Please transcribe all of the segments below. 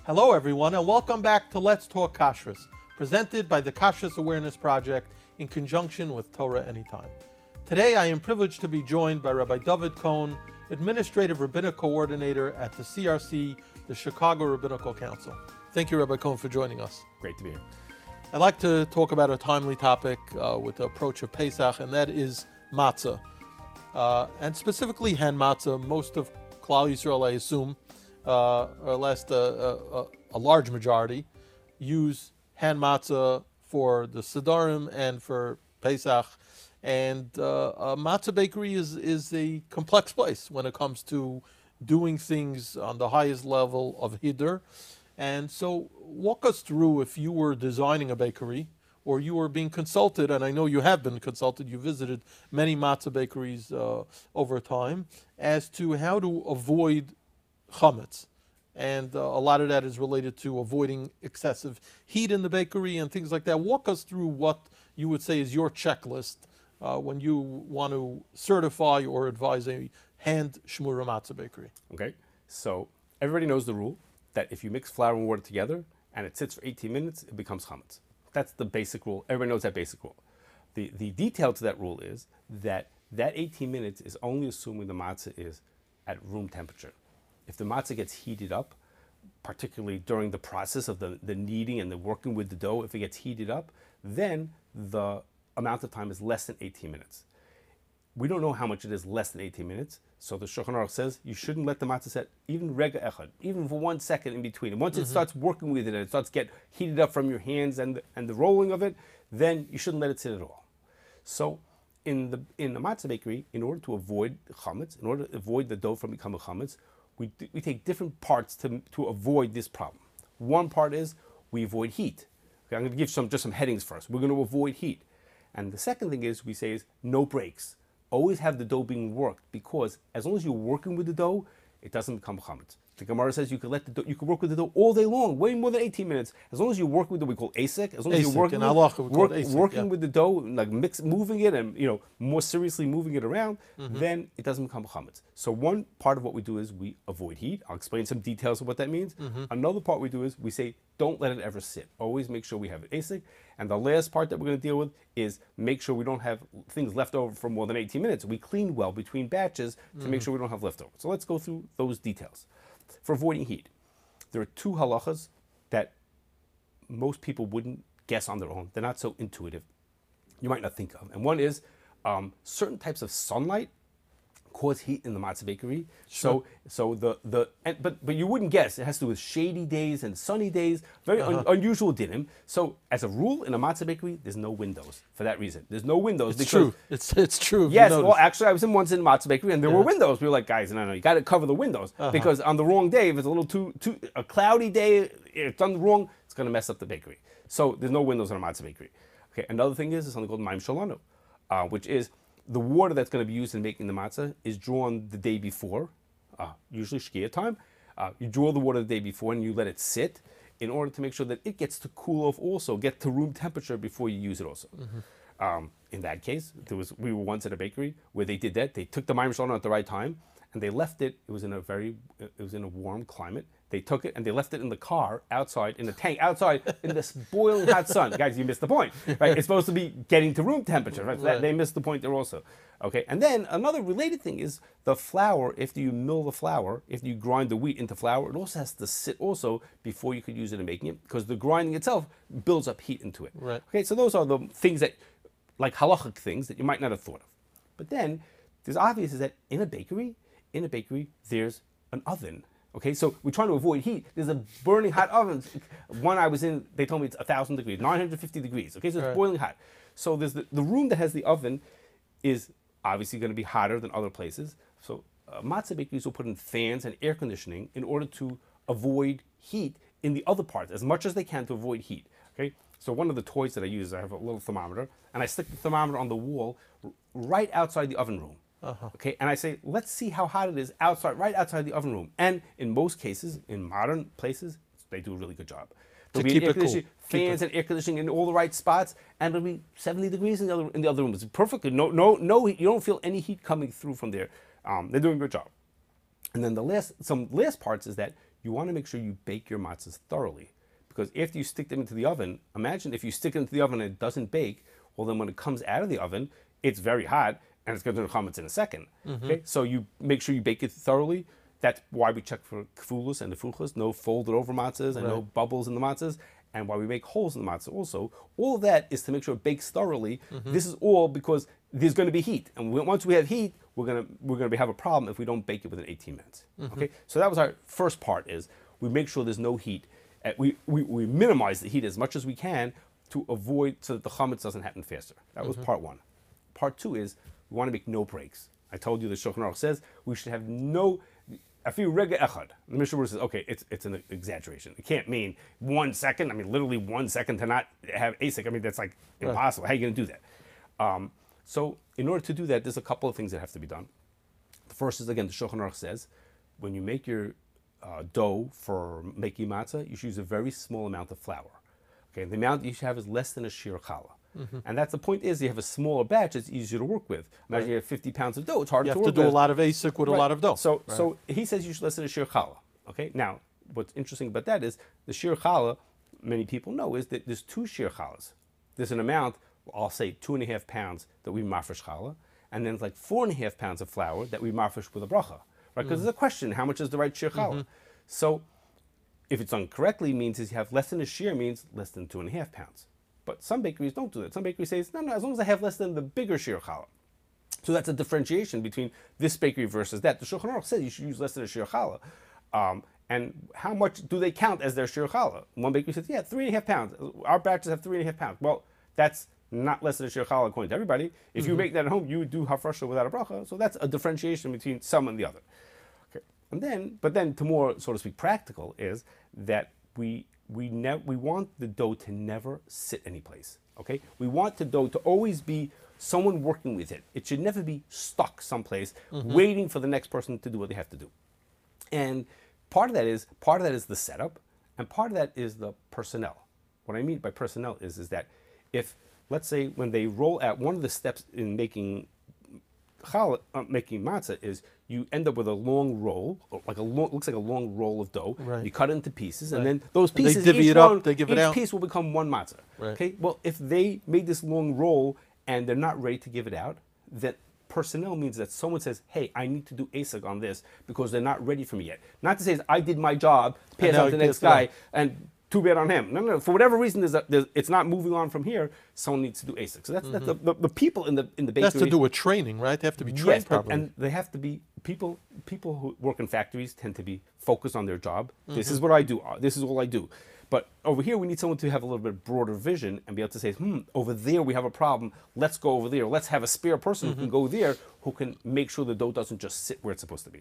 Hello, everyone, and welcome back to Let's Talk Kashrus, presented by the Kashrus Awareness Project in conjunction with Torah Anytime. Today, I am privileged to be joined by Rabbi David Cohen, Administrative Rabbinic Coordinator at the CRC, the Chicago Rabbinical Council. Thank you, Rabbi Cohen, for joining us. Great to be here. I'd like to talk about a timely topic with the approach of Pesach, and that is matzah, and specifically hen matzah. Most of Klal Yisrael, I assume, or at least a large majority, use hen matzah for the Siddharim and for Pesach. And a matzah bakery is a complex place when it comes to doing things on the highest level of Hiddur. And so walk us through, if you were designing a bakery or you were being consulted, and I know you have been consulted, you visited many matzah bakeries over time, as to how to avoid chametz. And a lot of that is related to avoiding excessive heat in the bakery and things like that. Walk us through what you would say is your checklist when you want to certify or advise a hand shmura matzah bakery. Okay, so everybody knows the rule that if you mix flour and water together and it sits for 18 minutes, it becomes chametz. That's the basic rule. Everybody knows that basic rule. The detail to that rule is that 18 minutes is only assuming the matzah is at room temperature. If the matzah gets heated up, particularly during the process of the kneading and the working with the dough, if it gets heated up, then the amount of time is less than 18 minutes. We don't know how much it is less than 18 minutes, so the Shulchan Aruch says you shouldn't let the matzah set even rega echad, even for 1 second in between. And once it starts working with it and it starts to get heated up from your hands and the rolling of it, then you shouldn't let it sit at all. So in the matzah bakery, in order to avoid chametz, in order to avoid the dough from becoming chametz, we take different parts to avoid this problem. One part is we avoid heat. Okay, I'm going to give just some headings first. We're going to avoid heat. And the second thing we say is no breaks. Always have the dough being worked, because as long as you're working with the dough, it doesn't become chametz. The Gemara says you can work with the dough all day long, way more than 18 minutes. As long as you work with the, we call asik. As long as you're working with the dough, like moving it, and more seriously moving it around, then it doesn't become chametz. So one part of what we do is we avoid heat. I'll explain some details of what that means. Another part we do is we say don't let it ever sit. Always make sure we have it asik. And the last part that we're going to deal with is make sure we don't have things left over for more than 18 minutes. We clean well between batches to make sure we don't have leftover. So let's go through those details. For avoiding heat, there are two halachas that most people wouldn't guess on their own. They're not so intuitive. You might not think of. And one is certain types of sunlight cause heat in the matzah bakery. Sure. But you wouldn't guess. It has to do with shady days and sunny days, very unusual dinim. So as a rule, in a matzah bakery, there's no windows for that reason. There's no windows. It's true. It's true. Yes. Well, actually, I was once in a matzah bakery and there were windows. We were like, guys, no, you got to cover the windows because on the wrong day, if it's a little a cloudy day, if it's done wrong, it's going to mess up the bakery. So there's no windows in a matzah bakery. Okay. Another thing is something called maim shalanu, which is the water that's going to be used in making the matzah is drawn the day before, usually shkia time. You draw the water the day before and you let it sit in order to make sure that it gets to cool off also, get to room temperature before you use it also. In that case, we were once at a bakery where they did that. They took the maim shalanu at the right time and they left it. It was in a warm climate. They took it and they left it in the car outside, in the tank outside, in this boiling hot sun. Guys, you missed the point, right? It's supposed to be getting to room temperature, right? Right. They missed the point there also. Okay, and then another related thing is the flour. If you mill the flour, if you grind the wheat into flour, it also has to sit also before you could use it in making it, because the grinding itself builds up heat into it. Right. Okay, so those are the things that, like halachic things that you might not have thought of. But then, there's obvious is that in a bakery, there's an oven. Okay, so we're trying to avoid heat. There's a burning hot oven. One I was in, they told me it's 1,000 degrees, 950 degrees. Okay, so it's boiling hot. So there's the room that has the oven is obviously going to be hotter than other places. So matzah bakeries will put in fans and air conditioning in order to avoid heat in the other parts as much as they can to avoid heat. Okay, so one of the toys that I use, I have a little thermometer, and I stick the thermometer on the wall right outside the oven room. Okay, and I say, let's see how hot it is outside, right outside the oven room. And in most cases, in modern places, they do a really good job. There'll be air conditioning, fans and air conditioning in all the right spots, and it'll be 70 degrees in the other room. It's perfectly no heat. You don't feel any heat coming through from there. They're doing a good job. And then some last parts is that you want to make sure you bake your matzahs thoroughly. Because after you stick them into the oven, imagine if you stick it into the oven and it doesn't bake, well then when it comes out of the oven, it's very hot and it's going to turn chametz in a second. Okay, so you make sure you bake it thoroughly. That's why we check for kfulus and nefuchas, no folded over matzahs and no bubbles in the matzahs, and why we make holes in the matzah also. All of that is to make sure it bakes thoroughly. This is all because there's going to be heat, and once we have heat, we're going to have a problem if we don't bake it within 18 minutes. Okay, so that was our first part: is we make sure there's no heat. We minimize the heat as much as we can to avoid so that the chametz doesn't happen faster. That was part one. Part two is we want to make no breaks. I told you the Shulchan Aruch says we should have no. Afilu rega echad. The Mishnah Berurah says, okay, it's an exaggeration. It can't mean 1 second. I mean, literally 1 second to not have asik. I mean, that's like impossible. How are you going to do that? So in order to do that, there's a couple of things that have to be done. The first is, again, the Shulchan Aruch says, when you make your dough for making matzah, you should use a very small amount of flour. Okay, the amount you should have is less than a shir challah. And that's the point is you have a smaller batch, it's easier to work with. Imagine you have 50 pounds of dough, it's harder to work with. You have to do a lot of asik with a lot of dough. So he says you should less than a shir challah. Okay, now what's interesting about that is the shir challah, many people know, is that there's 2 shir challahs. There's an amount, I'll say 2.5 pounds that we mafresh challah, and then it's like 4.5 pounds of flour that we mafresh with a bracha. Right? Because there's a question, how much is the right shir challah? So if it's done correctly, means is you have less than a shir means less than 2.5 pounds. But some bakeries don't do that. Some bakeries say, no, as long as I have less than the bigger shir challah. So that's a differentiation between this bakery versus that. The Shulchan Aruch says you should use less than a shir challah. And how much do they count as their shir challah? One bakery says, yeah, 3.5 pounds. Our batches have 3.5 pounds. Well, that's not less than a shir challah according to everybody. If you make that at home, you would do hafrasha without a bracha. So that's a differentiation between some and the other. Okay. But then to more, so to speak, practical is that we want the dough to never sit anyplace. Okay, we want the dough to always be someone working with it. It should never be stuck someplace waiting for the next person to do what they have to do. And part of that is the setup, and part of that is the personnel. What I mean by personnel is that if, let's say, when they roll out, one of the steps in making making matzah is you end up with a long roll, looks like a long roll of dough. Right. You cut it into pieces, and then those pieces, they divvy it up, they give it out. Each piece will become one matzah. Right. Okay. Well, if they made this long roll and they're not ready to give it out, then personnel means that someone says, "Hey, I need to do asik on this because they're not ready for me yet." Not to say I did my job, pass on to the next guy, and too bad on him. No. For whatever reason, it's not moving on from here. Someone needs to do ASIC. So that's the people in the bakery. That's to do with training, right? They have to be trained properly. And they have to be people who work in factories tend to be focused on their job. This is what I do. This is all I do. But over here, we need someone to have a little bit broader vision and be able to say, over there we have a problem. Let's go over there. Let's have a spare person who can go there, who can make sure the dough doesn't just sit where it's supposed to be.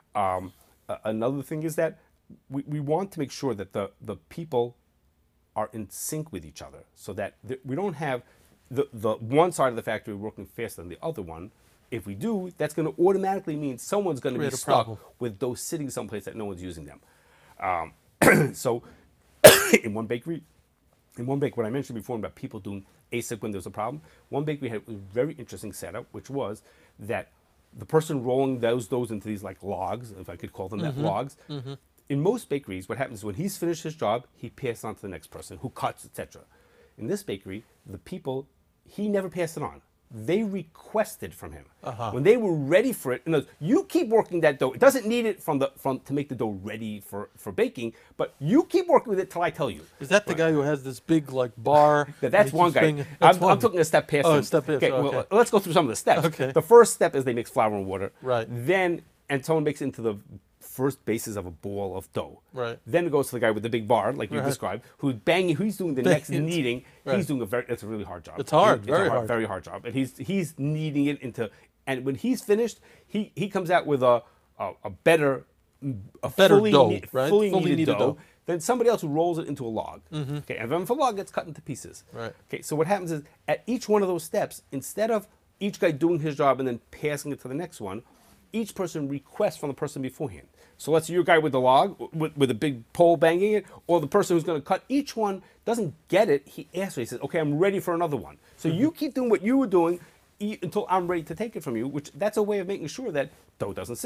Another thing is that we want to make sure that the people are in sync with each other, so that we don't have the one side of the factory working faster than the other one. If we do, that's going to automatically mean someone's going to be stuck with those sitting someplace that no one's using them. So in one bakery, what I mentioned before about people doing ASIC when there's a problem, one bakery had a very interesting setup, which was that the person rolling those doughs into these like logs, if I could call them that, logs. In most bakeries, what happens is when he's finished his job, he passes on to the next person who cuts, etc. In this bakery, the people, he never passed it on. They requested from him. When they were ready for it, you keep working that dough. It doesn't need it to make the dough ready for baking, but you keep working with it till I tell you. Is that the guy who has this big like bar? That's one guy. I'm taking a step past him. Oh, a step past. Okay, well, let's go through some of the steps. Okay. The first step is they mix flour and water. Right. And someone makes it into the first bases of a ball of dough. Right. Then it goes to the guy with the big bar, like you described, who's banging. Who's doing the next kneading? Right. He's doing it's a really hard job. It's hard, very hard job. And he's kneading it into. And when he's finished, he comes out with a better fully dough, right? fully kneaded dough. Then somebody else rolls it into a log. Okay, and then if a log gets cut into pieces. Right. Okay, so what happens is at each one of those steps, instead of each guy doing his job and then passing it to the next one, each person requests from the person beforehand. So let's say your guy with the log, with a big pole banging it, or the person who's going to cut, each one doesn't get it. He asks me, he says, okay, I'm ready for another one. So you keep doing what you were doing until I'm ready to take it from you, which that's a way of making sure that dough doesn't sit.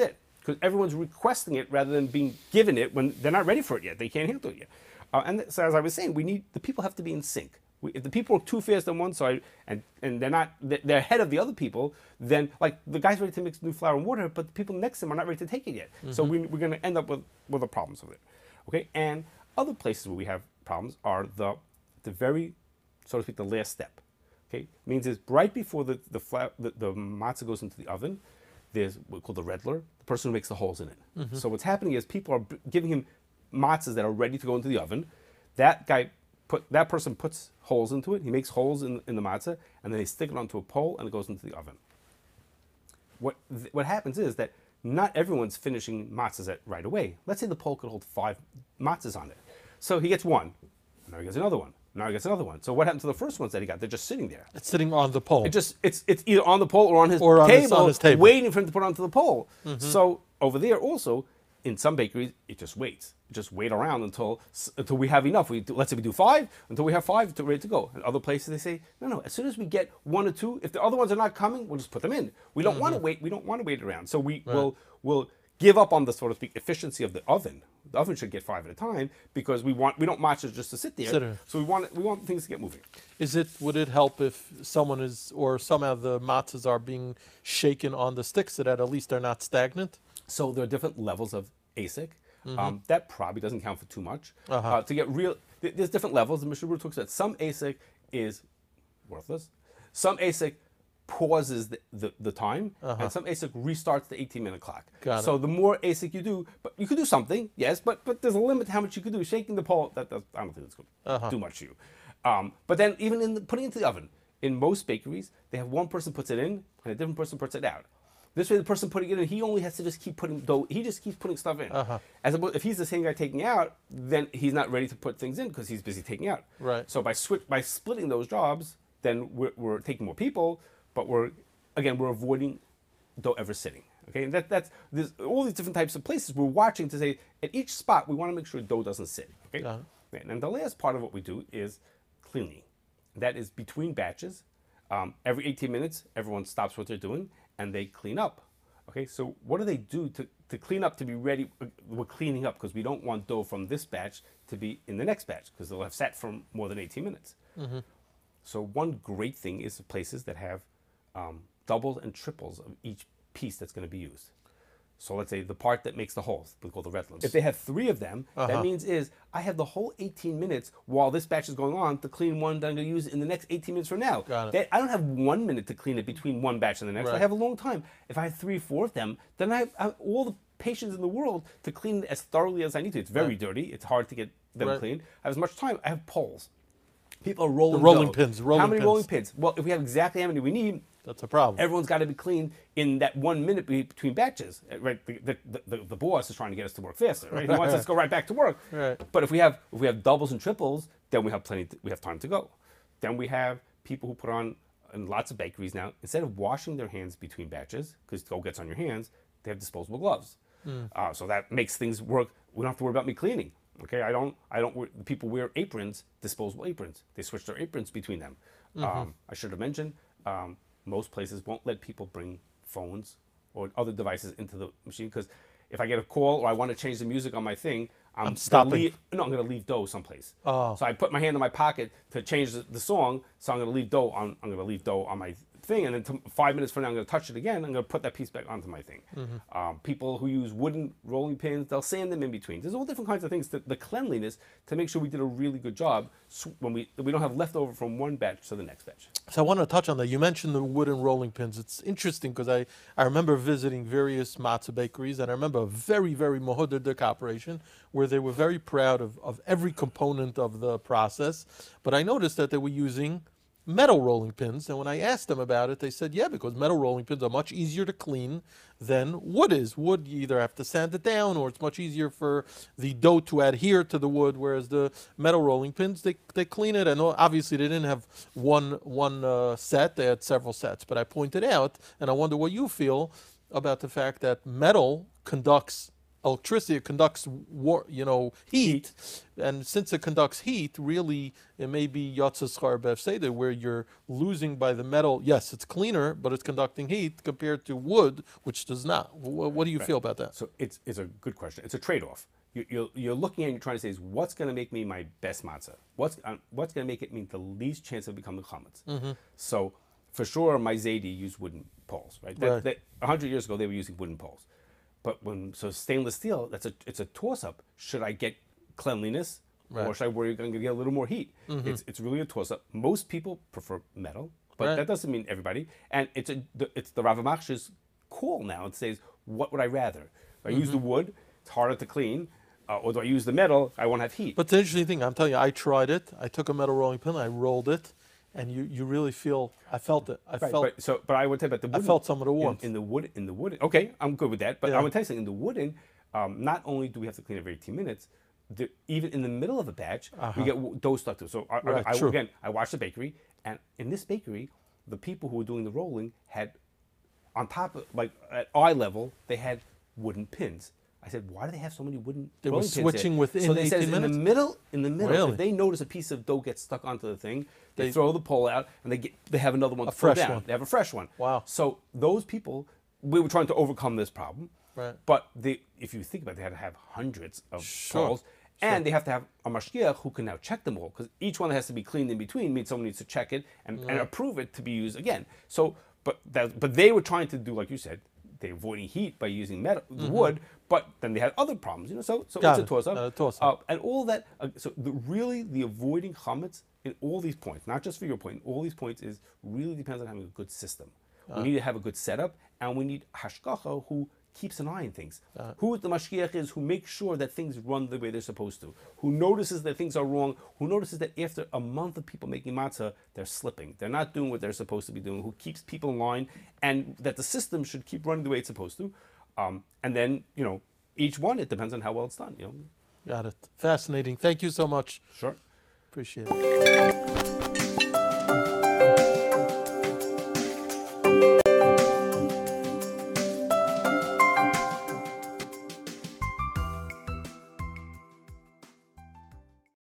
because everyone's requesting it rather than being given it when they're not ready for it yet. They can't handle it yet. So as I was saying, the people have to be in sync. If the people are too fast on one side and they're ahead of the other people, then like the guy's ready to mix new flour and water, but the people next to him are not ready to take it yet. So we're going to end up with the problems with it. Okay, and other places where we have problems are the very, so to speak, the last step. Okay, means is right before the matzah goes into the oven, there's what's called the redler, the person who makes the holes in it. So what's happening is people are giving him matzahs that are ready to go into the oven. That person puts holes into it. He makes holes in the matzah, and then they stick it onto a pole, and it goes into the oven. What happens is that not everyone's finishing matzahs right away. Let's say the pole could hold 5 matzahs on it. So he gets one. Now he gets another one. Now he gets another one. So what happened to the first ones that he got? They're just sitting there. It's sitting on the pole. It's either on the pole or on his table, waiting for him to put it onto the pole. So over there also, in some bakeries, it just waits. Just wait around until we have enough. Let's say we do 5, until we have 5 ready to go. In other places, they say, no. As soon as we get 1 or 2, if the other ones are not coming, we'll just put them in. We don't want to wait. We don't want to wait around. So we'll give up on the, so to speak, efficiency of the oven. The oven should get 5 at a time because we don't matzahs just to sit there. So we want things to get moving. Would it help if someone somehow the matzahs are being shaken on the sticks so that at least they're not stagnant? So there are different levels of ASIC. That probably doesn't count for too much. To get real, there's different levels. The Mishnah Berurah talks about some ASIC is worthless. Some ASIC pauses the time, and some ASIC restarts the 18-minute clock. So the more ASIC you do, but you could do something, yes, but there's a limit to how much you could do. Shaking the pole, I don't think it's going to do much to you. But then even putting it into the oven, in most bakeries, they have one person puts it in, and a different person puts it out. This way, the person putting it in, he only has to just keep putting dough. He just keeps putting stuff in. As opposed, if he's the same guy taking out, then he's not ready to put things in because he's busy taking out. Right. So by splitting those jobs, then we're taking more people, but we're avoiding dough ever sitting. Okay, and there's all these different types of places we're watching to say at each spot we want to make sure dough doesn't sit. Okay. And the last part of what we do is cleaning. That is between batches. Every 18 minutes, everyone stops what they're doing and they clean up. Okay, so what do they do to clean up to be ready? We're cleaning up because we don't want dough from this batch to be in the next batch because they'll have sat for more than 18 minutes. So one great thing is the places that have doubles and triples of each piece that's going to be used. So let's say the part that makes the holes, we call the redlands. If they have 3 of them, that means I have the whole 18 minutes while this batch is going on to clean one that I'm going to use in the next 18 minutes from now. I don't have 1 minute to clean it between one batch and the next. I have a long time. If I have 3 or 4 of them, then I have all the patience in the world to clean it as thoroughly as I need to. It's very dirty. It's hard to get them clean. I have as much time. I have poles. People are rolling pins. How many rolling pins? Well, if we have exactly how many we need, that's a problem. Everyone's got to be clean in that 1 minute between batches, right? The boss is trying to get us to work faster, right? He wants us to go right back to work. But if we have doubles and triples, then we have we have time to go. Then we have people who put on, in lots of bakeries now, instead of washing their hands between batches, because dough gets on your hands, they have disposable gloves. So that makes things work. We don't have to worry about me cleaning. Okay, I don't. People wear aprons, disposable aprons. They switch their aprons between them. I should have mentioned. Most places won't let people bring phones or other devices into the machine because if I get a call or I want to change the music on my thing, I'm stopping. I'm going to leave dough someplace. So I put my hand in my pocket to change the song. So I'm going to leave dough on my thing, and then 5 minutes from now I'm going to touch it again. I'm going to put that piece back onto my thing. People who use wooden rolling pins, they'll sand them in between. There's all different kinds of things. The cleanliness to make sure we did a really good job when we don't have leftover from one batch to the next batch. So I want to touch on that. You mentioned the wooden rolling pins. It's interesting because I remember visiting various matzah bakeries, and I remember a very, very mohoddik operation where they were very proud of every component of the process. But I noticed that they were using metal rolling pins, and when I asked them about it, they said, yeah, because metal rolling pins are much easier to clean than wood is. Wood, you either have to sand it down, or it's much easier for the dough to adhere to the wood, whereas the metal rolling pins, they clean it, and obviously they didn't have one set, they had several sets. But I pointed out, and I wonder what you feel about the fact that metal conducts electricity, it conducts heat, and since it conducts heat, really it may be Yatzah Schar B'Hefseder, where you're losing by the metal. Yes, it's cleaner, but it's conducting heat compared to wood, which does not. What do you feel about that? So it's a good question. It's a trade-off. You're looking at and you're trying to say is what's going to make me my best matzah? What's going to make it mean the least chance of becoming chametz? So for sure, my Zaidi used wooden poles, right? 100 years ago, they were using wooden poles. But stainless steel, it's a toss-up. Should I get cleanliness, or should I worry I'm going to get a little more heat? It's really a toss-up. Most people prefer metal, but that doesn't mean everybody. And it's the Rav Machshir's call now. It says, what would I rather? If I use the wood, it's harder to clean. Or do I use the metal? I won't have heat. But the interesting thing, I'm telling you, I tried it. I took a metal rolling pin, I rolled it, and you really feel. I felt it. But I would tell you about the wooden. I felt some of the warmth in the wood. Okay, I'm good with that. But I would tell you something. In the wooden, not only do we have to clean every 18 minutes, even in the middle of a batch, we get dough stuck to it. So I watched the bakery, and in this bakery, the people who were doing the rolling had, on top of, like at eye level, they had wooden pins. I said, why do they have so many wooden? They were switching within 18 minutes. So they said in the middle, Really? if they notice a piece of dough gets stuck onto the thing, they throw the pole out and they have another one. A fresh one. They have a fresh one. Wow. So those people, we were trying to overcome this problem. Right. But if you think about it, they had to have hundreds of poles. And they have to have a mashgiach who can now check them all, because each one has to be cleaned in between means someone needs to check it and approve it to be used again. So, but they were trying to do, like you said, they're avoiding heat by using metal, wood, but then they had other problems, So it's a toss-up. And all that, the avoiding chametz in all these points, not just for your point, all these points really depends on having a good system. We need to have a good setup, and we need hashgacha who keeps an eye on things. Who the mashgiach is, who makes sure that things run the way they're supposed to, who notices that things are wrong, who notices that after a month of people making matzah, they're slipping. They're not doing what they're supposed to be doing, who keeps people in line, and that the system should keep running the way it's supposed to. And then, each one, it depends on how well it's done. Got it. Fascinating. Thank you so much. Sure. Appreciate it.